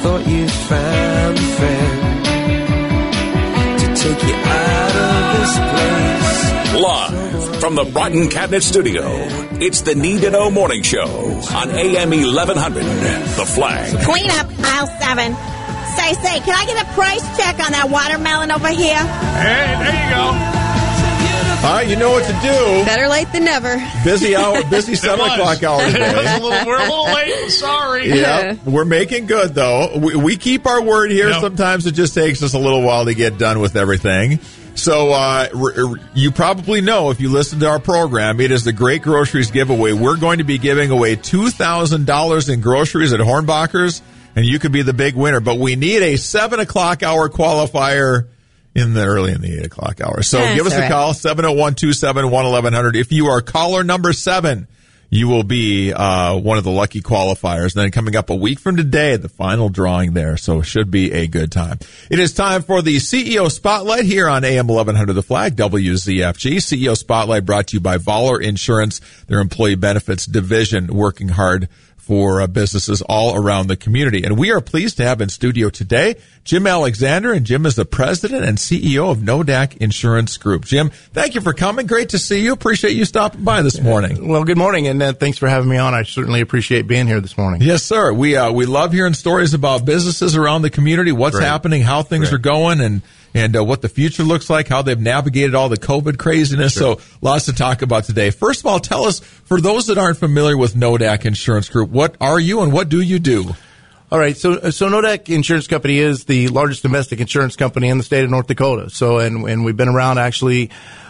thought you found a friend to take you out of this place. Live from the Brighton Cabinet Studio, it's the Need to Know Morning Show on AM 1100. The Flag. Clean up aisle 7. Say, can I get a price check on that watermelon over here? Hey, there you go. All right, you know what to do. Better late than never. Busy 7 o'clock hour today. We're a little late. Sorry. Yeah, we're making good, though. We keep our word here. Yep. Sometimes it just takes us a little while to get done with everything. So you probably know, if you listen to our program, it is the Great Groceries Giveaway. We're going to be giving away $2,000 in groceries at Hornbachers, and you could be the big winner. But we need a 7 o'clock hour qualifier early in the 8 o'clock hour. So give us a call, 701-271-1100. If you are caller number 7, you will be one of the lucky qualifiers. And then coming up a week from today, the final drawing there. So it should be a good time. It is time for the CEO Spotlight here on AM 1100 The Flag, WZFG. CEO Spotlight brought to you by Voller Insurance, their employee benefits division, working hard for businesses all around the community. And we are pleased to have in studio today Jim Alexander, and Jim is the president and CEO of Nodak Insurance Group. Jim, thank you for coming. Great to see you. Appreciate you stopping by this morning. Well, good morning, and thanks for having me on. I certainly appreciate being here this morning. Yes, sir. We love hearing stories about businesses around the community, what's happening, how things are going, and what the future looks like, how they've navigated all the COVID craziness. Sure. So lots to talk about today. First of all, tell us, for those that aren't familiar with Nodak Insurance Group, what are you and what do you do? All right. So Nodak Insurance Company is the largest domestic insurance company in the state of North Dakota. So, and we've been around actually,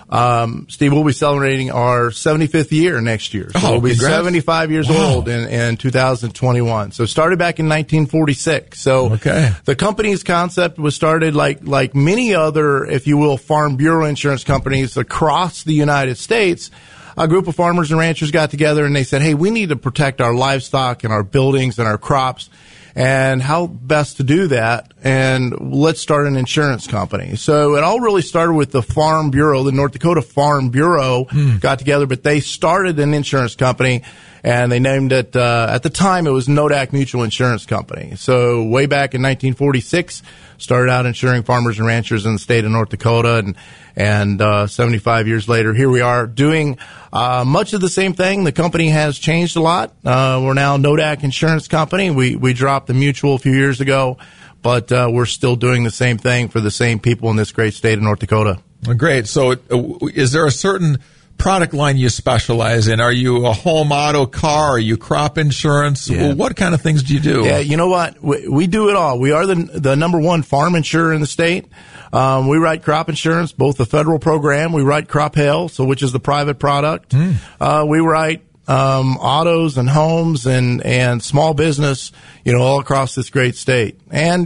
Steve, we'll be celebrating our 75th year next year. So we'll be 75 years old in 2021. So started back in 1946. So the company's concept was started like many other, if you will, Farm Bureau insurance companies across the United States. A group of farmers and ranchers got together and they said, hey, we need to protect our livestock and our buildings and our crops. And how best to do that, and let's start an insurance company. So it all really started with the Farm Bureau, the North Dakota Farm Bureau got together, but they started an insurance company, and they named it, at the time, it was Nodak Mutual Insurance Company. So way back in 1946, started out insuring farmers and ranchers in the state of North Dakota, and 75 years later, here we are doing much of the same thing. The company has changed a lot. We're now Nodak Insurance Company. We dropped the Mutual a few years ago, but we're still doing the same thing for the same people in this great state of North Dakota. Great. So is there a certain product line you specialize in? Are you a home, auto, car? Are you crop insurance? Yeah. Well, what kind of things do you do? Yeah, you know what? We do it all. We are the number one farm insurer in the state. We write crop insurance, both the federal program. We write crop hail, which is the private product. We write autos and homes and small business, all across this great state. And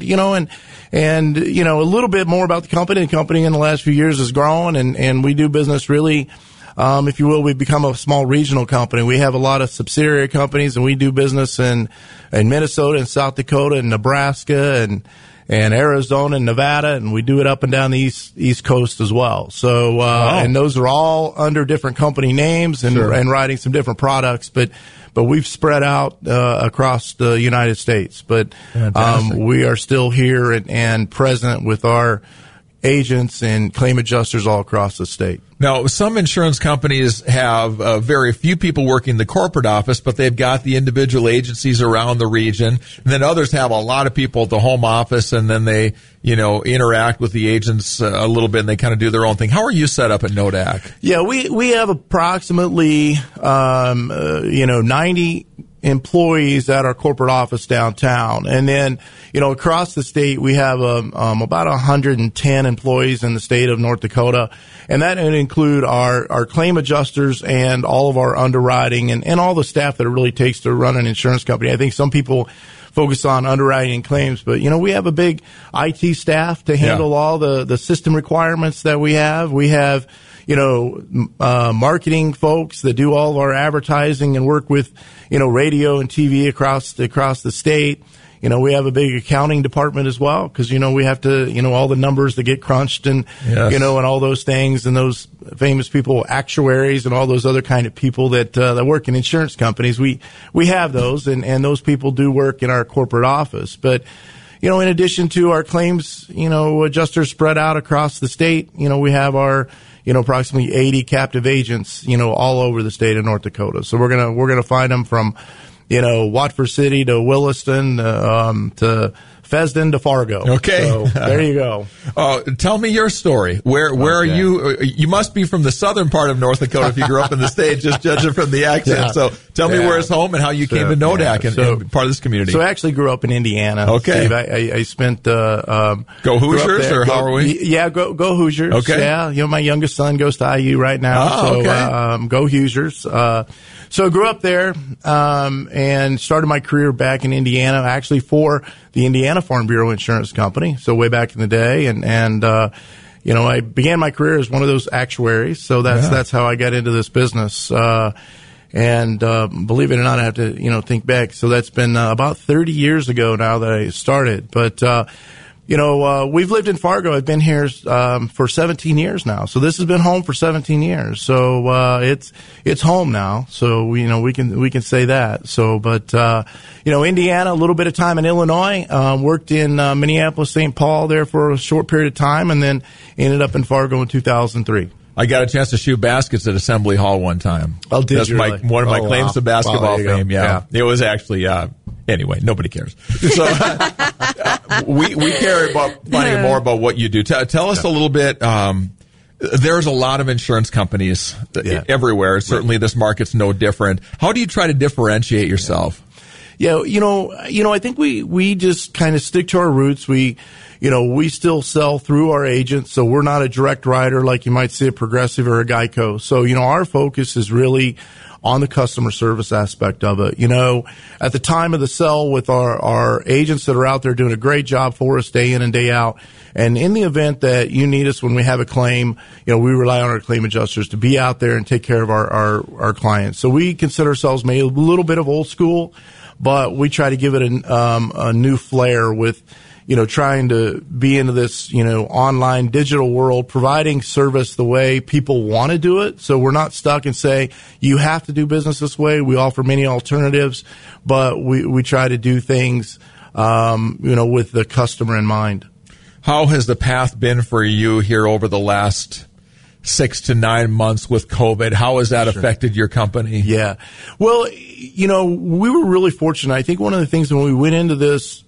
a little bit more about the company. The company in the last few years has grown, and we do business really, if you will, we've become a small regional company. We have a lot of subsidiary companies, and we do business in Minnesota and South Dakota and Nebraska and Arizona and Nevada, and we do it up and down the East Coast as well. So, and those are all under different company names and writing some different products, but we've spread out across the United States. But we are still here and present with our agents and claim adjusters all across the state. Now, some insurance companies have very few people working the corporate office, but they've got the individual agencies around the region. And then others have a lot of people at the home office, and then they, interact with the agents a little bit, and they kind of do their own thing. How are you set up at Nodak? Yeah, we have approximately, 90 employees at our corporate office downtown. And then, across the state, we have about 110 employees in the state of North Dakota. And that would include our claim adjusters and all of our underwriting and all the staff that it really takes to run an insurance company. I think some people focus on underwriting and claims, but, we have a big IT staff to handle all the system requirements that we have. We have, marketing folks that do all of our advertising and work with, radio and TV across the state. we have a big accounting department as well, because, we have to, all the numbers that get crunched and, Yes. and all those things, and those famous people, actuaries and all those other kind of people that work in insurance companies. We have those, and those people do work in our corporate office. But, in addition to our claims, adjusters spread out across the state, we have our, approximately 80 captive agents, all over the state of North Dakota. So we're going to find them from, Watford City to Williston, to Fessenden to Fargo. Okay. So, there you go. Tell me your story. Where are you? You must be from the southern part of North Dakota if you grew up in the state, just judging from the accent. Yeah. So tell me where's home and how you came to Nodak and part of this community. So I actually grew up in Indiana. Okay. Steve. I spent, Go Hoosiers, or how are we? Yeah, go Hoosiers. Okay. Yeah. My youngest son goes to IU right now. Oh, so, okay. Go Hoosiers. So I grew up there, and started my career back in Indiana, actually for the Indiana Farm Bureau Insurance Company. So way back in the day, and I began my career as one of those actuaries. So that's how I got into this business. And believe it or not, I have to, think back. So that's been about 30 years ago now that I started. But, we've lived in Fargo. I've been here for 17 years now. So this has been home for 17 years. So it's home now. So we can say that. So, but Indiana, a little bit of time in Illinois. Worked in Minneapolis, St. Paul there for a short period of time, and then ended up in Fargo in 2003. I got a chance to shoot baskets at Assembly Hall one time. Oh, did That's you really? one of my claims to basketball fame. Yeah. It was actually, anyway, nobody cares. So we care about finding more about what you do. Tell us a little bit. There's a lot of insurance companies everywhere. Certainly this market's no different. How do you try to differentiate yourself? Yeah, I think we just kind of stick to our roots. We still sell through our agents, so we're not a direct writer like you might see at Progressive or a Geico. So, our focus is really on the customer service aspect of it. At the time of the sell with our agents that are out there doing a great job for us day in and day out. And in the event that you need us when we have a claim, we rely on our claim adjusters to be out there and take care of our clients. So we consider ourselves maybe a little bit of old school, but we try to give it a new flair with, trying to be into this, online digital world, providing service the way people want to do it. So we're not stuck and say, you have to do business this way. We offer many alternatives, but we try to do things, with the customer in mind. How has the path been for you here over the last 6 to 9 months with COVID? How has that affected your company? Yeah. Well, we were really fortunate. I think one of the things when we went into this,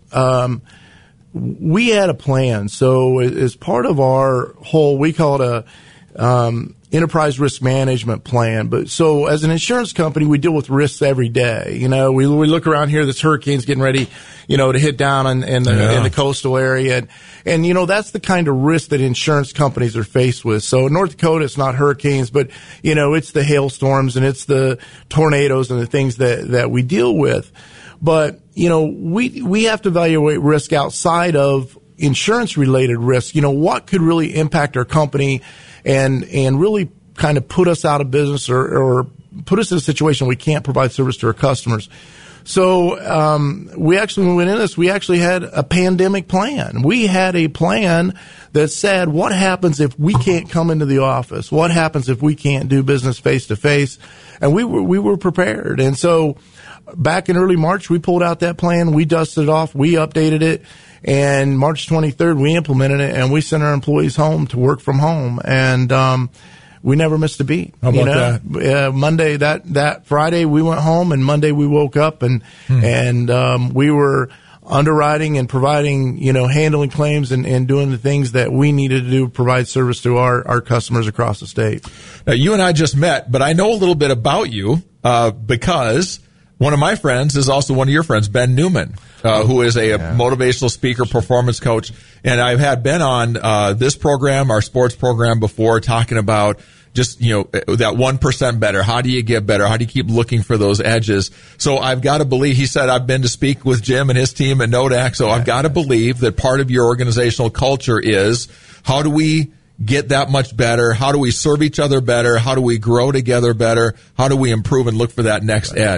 we had a plan. So as part of our whole, we call it a enterprise risk management plan. But so as an insurance company, we deal with risks every day. We look around here, this hurricane's getting ready, to hit down in the coastal area. And that's the kind of risk that insurance companies are faced with. So in North Dakota, it's not hurricanes, but, it's the hailstorms and it's the tornadoes and the things that we deal with. But, we have to evaluate risk outside of insurance-related risk. What could really impact our company and really kind of put us out of business or put us in a situation we can't provide service to our customers. So we actually, when we went into this, we actually had a pandemic plan. We had a plan that said, what happens if we can't come into the office? What happens if we can't do business face-to-face? And we were prepared. And so back in early March, we pulled out that plan. We dusted it off. We updated it. And March 23rd, we implemented it, and we sent our employees home to work from home. And we never missed a beat. How about that? Monday, that Friday, we went home, and Monday we woke up, and we were underwriting and providing, handling claims and doing the things that we needed to do to provide service to our customers across the state. Now, you and I just met, but I know a little bit about you because one of my friends is also one of your friends, Ben Newman, who is a motivational speaker, performance coach. And I've had Ben on this program, our sports program before, talking about just, that 1% better. How do you get better? How do you keep looking for those edges? So I've got to believe, he said, I've been to speak with Jim and his team at Nodak. So I've got to believe that part of your organizational culture is how do we get that much better? How do we serve each other better? How do we grow together better? How do we improve and look for that next edge?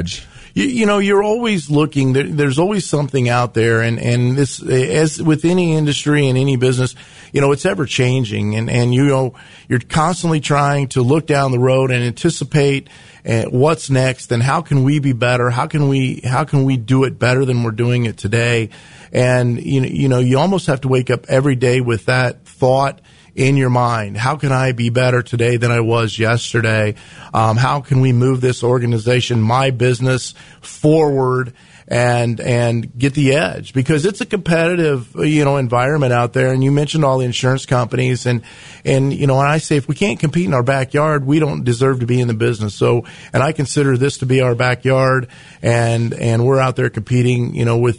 you're always looking. There's always something out there, and this, as with any industry and any business, it's ever changing, and you're constantly trying to look down the road and anticipate what's next, and how can we be better? How can we do it better than we're doing it today? And you almost have to wake up every day with that thought in your mind. How can I be better today than I was yesterday? How can we move this organization, my business, forward and get the edge? Because it's a competitive, environment out there. And you mentioned all the insurance companies, and I say, if we can't compete in our backyard, we don't deserve to be in the business. So, and I consider this to be our backyard, and we're out there competing,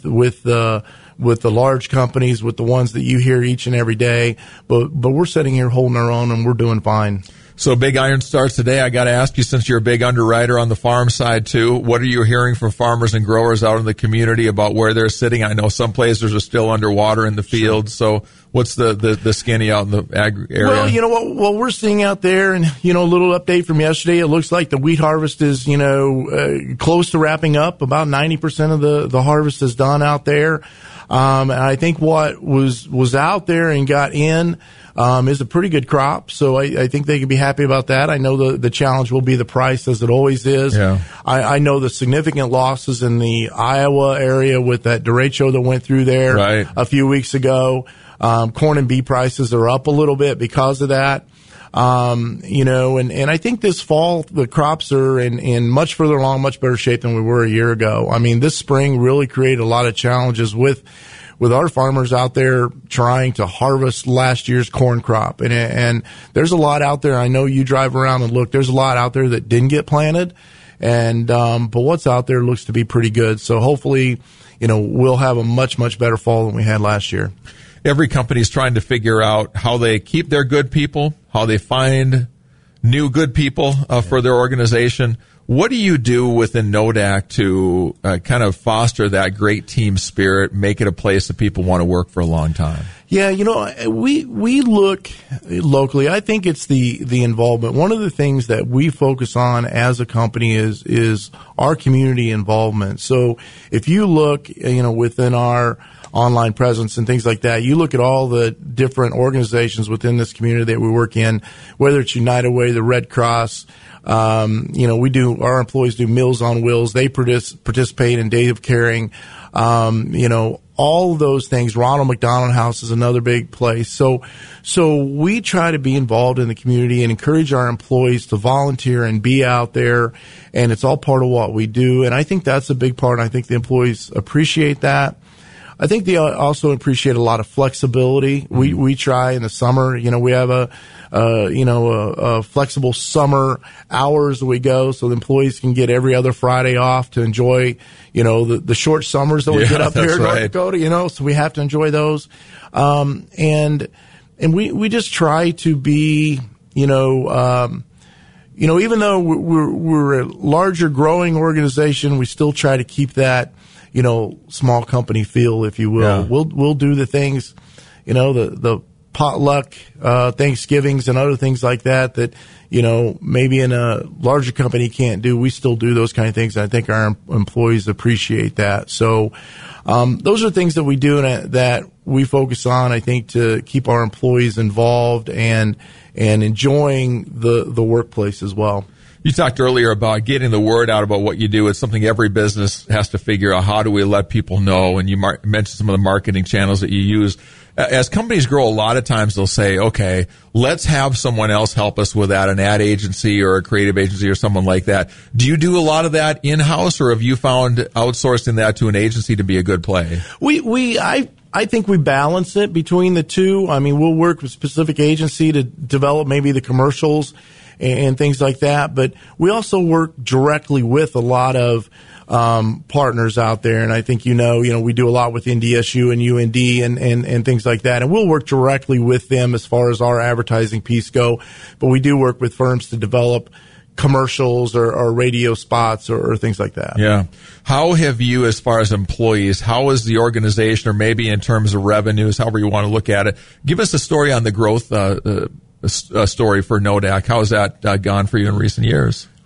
with the large companies, with the ones that you hear each and every day, but we're sitting here holding our own, and we're doing fine. So Big Iron starts today. I got to ask you, since you're a big underwriter on the farm side too, what are you hearing from farmers and growers out in the community about where they're sitting? I know some places are still underwater in the field. So what's the skinny out in the ag area? Well, what we're seeing out there, and a little update from yesterday, it looks like the wheat harvest is close to wrapping up. About 90% of the harvest is done out there. And I think what was out there and got in is a pretty good crop. So I think they can be happy about that. I know the challenge will be the price, as it always is. Yeah. I know the significant losses in the Iowa area with that derecho that went through there a few weeks ago. Corn and beef prices are up a little bit because of that. And I think this fall the crops are in much further along, much better shape than we were a year ago. I mean, this spring really created a lot of challenges with our farmers out there trying to harvest last year's corn crop. And there's a lot out there. I know you drive around and look, there's a lot out there that didn't get planted. And, but what's out there looks to be pretty good. So hopefully, we'll have a much, much better fall than we had last year. Every company is trying to figure out how they keep their good people, how they find new good people for their organization. What do you do within NODAC to kind of foster that great team spirit, make it a place that people want to work for a long time? Yeah, we look locally. I think it's the involvement. One of the things that we focus on as a company is our community involvement. So if you look, within our online presence and things like that, you look at all the different organizations within this community that we work in, whether it's United Way, the Red Cross, our employees do Meals on Wheels. They participate in Day of Caring. All of those things. Ronald McDonald House is another big place. So we try to be involved in the community and encourage our employees to volunteer and be out there. And it's all part of what we do. And I think that's a big part. And I think the employees appreciate that. I think they also appreciate a lot of flexibility. We try in the summer, we have a flexible summer hours that we go, so the employees can get every other Friday off to enjoy, the short summers that we get up here in North Dakota, so we have to enjoy those. And we just try to be, even though we're a larger growing organization, we still try to keep that, small company feel, if you will. Yeah. We'll do the things, the potluck, Thanksgivings and other things like that, maybe in a larger company can't do. We still do those kind of things. And I think our employees appreciate that. So, those are things that we do and that we focus on, I think, to keep our employees involved and enjoying the workplace as well. You talked earlier about getting the word out about what you do. It's something every business has to figure out. How do we let people know? And you mentioned some of the marketing channels that you use. As companies grow, a lot of times they'll say, okay, let's have someone else help us with that, an ad agency or a creative agency or someone like that. Do you do a lot of that in-house, or have you found outsourcing that to an agency to be a good play? I think we balance it between the two. I mean, we'll work with a specific agency to develop maybe the commercials and things like that. But we also work directly with a lot of partners out there. And I think, we do a lot with NDSU and UND and things like that. And we'll work directly with them as far as our advertising piece go. But we do work with firms to develop commercials or radio spots or things like that. Yeah. How have you, as far as employees, how is the organization, or maybe in terms of revenues, however you want to look at it, give us a story on the growth story for NODAC. How has that gone for you in recent years?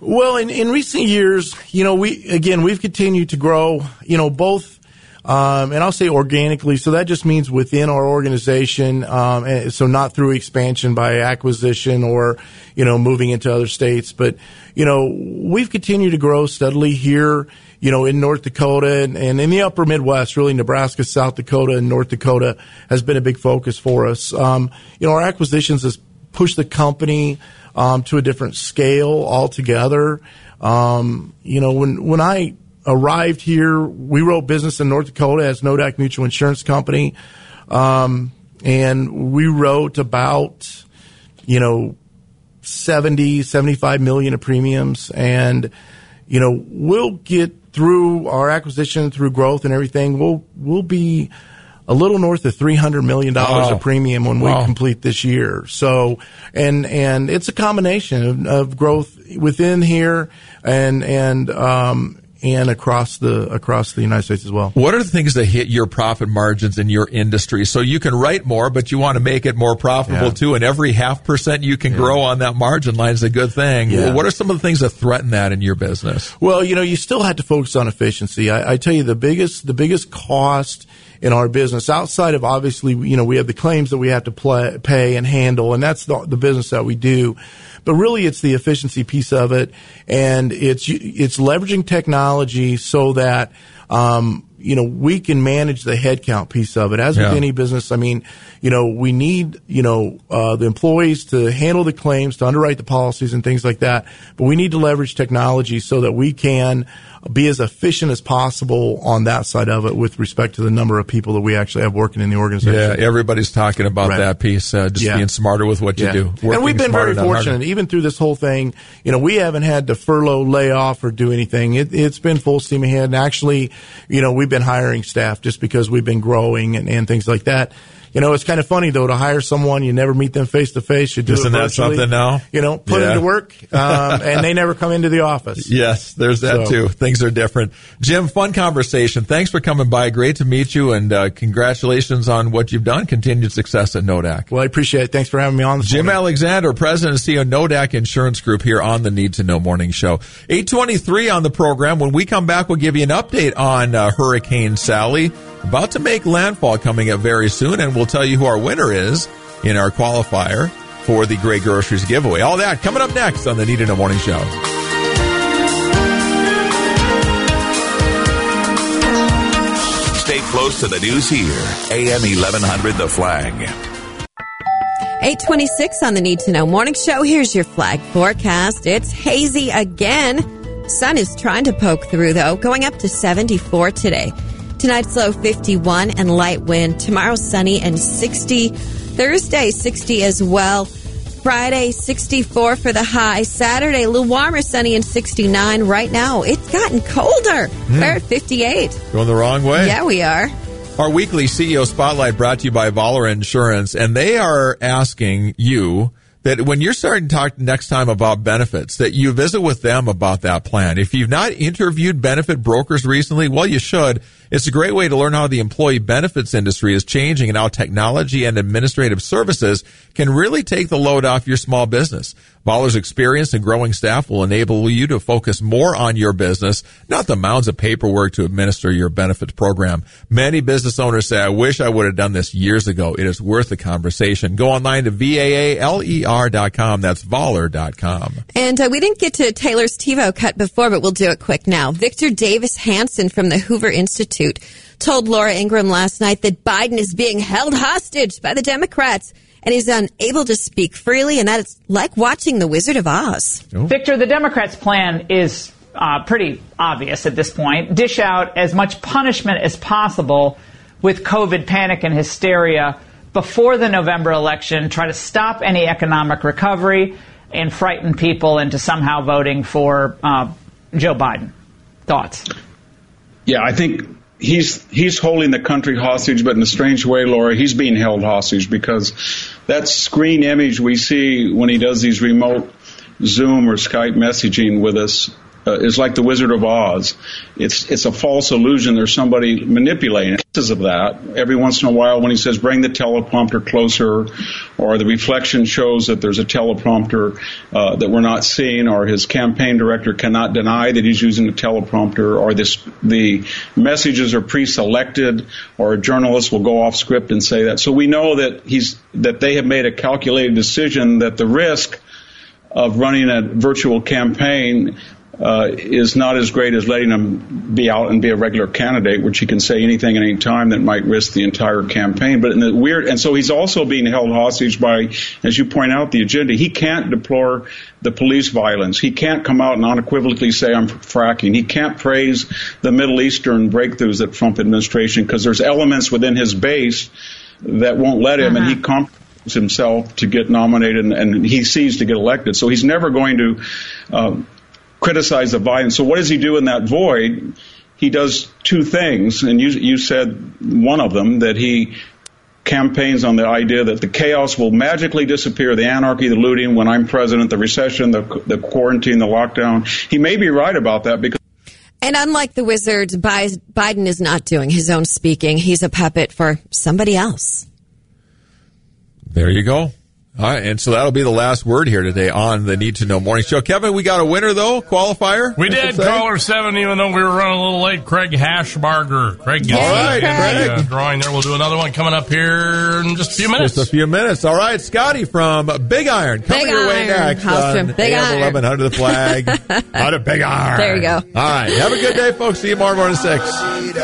Well, in recent years, we've continued to grow, both, and I'll say organically. So that just means within our organization. And so not through expansion by acquisition or, moving into other states. But, we've continued to grow steadily here, in North Dakota and in the upper Midwest, really Nebraska, South Dakota, and North Dakota has been a big focus for us. Our acquisitions has pushed the company to a different scale altogether. When I arrived here, we wrote business in North Dakota as Nodak Mutual Insurance Company, and we wrote about 75 million of premiums, and we'll get through our acquisition, through growth and everything, we'll be a little north of $300 million of premium when we complete this year. So, and it's a combination of growth within here and across the United States as well. What are the things that hit your profit margins in your industry? So you can write more, but you want to make it more profitable too. And every 0.5% you can grow on that margin line is a good thing. Yeah. Well, what are some of the things that threaten that in your business? Well, you still have to focus on efficiency. I tell you, the biggest cost in our business, outside of obviously, we have the claims that we have to pay and handle, and that's the business that we do. But really, it's the efficiency piece of it, and it's leveraging technology so that we can manage the headcount piece of it. As with any business, we need the employees to handle the claims, to underwrite the policies and things like that. But we need to leverage technology so that we can be as efficient as possible on that side of it with respect to the number of people that we actually have working in the organization. Yeah, everybody's talking about that piece, being smarter with what you do. And we've been very fortunate, even through this whole thing. We haven't had to furlough, lay off, or do anything. It's been full steam ahead. And actually, we've been hiring staff just because we've been growing and things like that. It's kind of funny, though, to hire someone, you never meet them face to face. You do Isn't it virtually. That something now? Put them to work, and they never come into the office. Yes, there's that too. Things are different. Jim, fun conversation. Thanks for coming by. Great to meet you, and congratulations on what you've done. Continued success at Nodak. Well, I appreciate it. Thanks for having me on this Jim morning. Alexander, President and CEO of Nodak Insurance Group, here on the Need to Know Morning Show. 8:23 on the program. When we come back, we'll give you an update on Hurricane Sally, about to make landfall, coming up very soon, and we'll tell you who our winner is in our qualifier for the Great Groceries giveaway. All that coming up next on the Need to Know Morning Show. Stay close to the news here. AM 1100 The Flag. 8:26 on the Need to Know Morning Show. Here's your flag forecast. It's hazy again. Sun is trying to poke through, though, going up to 74 today. Tonight's low 51 and light wind. Tomorrow sunny and 60. Thursday 60 as well. Friday 64 for the high. Saturday a little warmer, sunny and 69. Right now it's gotten colder. We're at 58. Going the wrong way? Yeah, we are. Our weekly CEO Spotlight brought to you by Voller Insurance, and they are asking you that when you're starting to talk next time about benefits, that you visit with them about that plan. If you've not interviewed benefit brokers recently, well, you should. It's a great way to learn how the employee benefits industry is changing and how technology and administrative services can really take the load off your small business. Voller's experienced and growing staff will enable you to focus more on your business, not the mounds of paperwork to administer your benefits program. Many business owners say, I wish I would have done this years ago. It is worth the conversation. Go online to VAALER.com. That's Voller.com. And we didn't get to Taylor's TiVo cut before, but we'll do it quick now. Victor Davis Hanson from the Hoover Institute told Laura Ingraham last night that Biden is being held hostage by the Democrats and he's unable to speak freely, and that it's like watching The Wizard of Oz. Oh. Victor, the Democrats' plan is pretty obvious at this point. Dish out as much punishment as possible with COVID panic and hysteria before the November election, try to stop any economic recovery and frighten people into somehow voting for Joe Biden. Thoughts? Yeah, I think he's holding the country hostage, but in a strange way, Laura, he's being held hostage because that screen image we see when he does these remote Zoom or Skype messaging with us is like the Wizard of Oz. It's a false illusion. There's somebody manipulating it. of that. Every once in a while when he says bring the teleprompter closer, or the reflection shows that there's a teleprompter that we're not seeing, or his campaign director cannot deny that he's using a teleprompter, or the messages are pre-selected, or a journalist will go off script and say that. So we know that they have made a calculated decision that the risk of running a virtual campaign is not as great as letting him be out and be a regular candidate, which he can say anything at any time that might risk the entire campaign. But and so he's also being held hostage by, as you point out, the agenda. He can't deplore the police violence. He can't come out and unequivocally say I'm for fracking. He can't praise the Middle Eastern breakthroughs that Trump administration, because there's elements within his base that won't let him, and he compromises himself to get nominated, and he sees to get elected. So he's never going to criticize the violence. So what does he do in that void? He does two things, and you said one of them, that he campaigns on the idea that the chaos will magically disappear, the anarchy, the looting, when I'm president, the recession, the quarantine, the lockdown. He may be right about that because... And unlike the wizards, Biden is not doing his own speaking. He's a puppet for somebody else. There you go. All right, and so that'll be the last word here today on the Need to Know Morning Show. Kevin, we got a winner, though, qualifier? We did, caller 7, even though we were running a little late. Craig Hashbarger. Craig gets the drawing there. We'll do another one coming up here in just a few minutes. Just a few minutes. All right, Scotty from Big Iron. Coming your way next on Big AM 1100 The Flag. Out of Big Iron. There you go. All right, have a good day, folks. See you tomorrow morning at 6.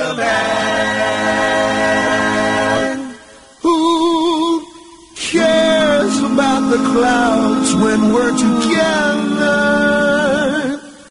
Cares about the clouds when we're together.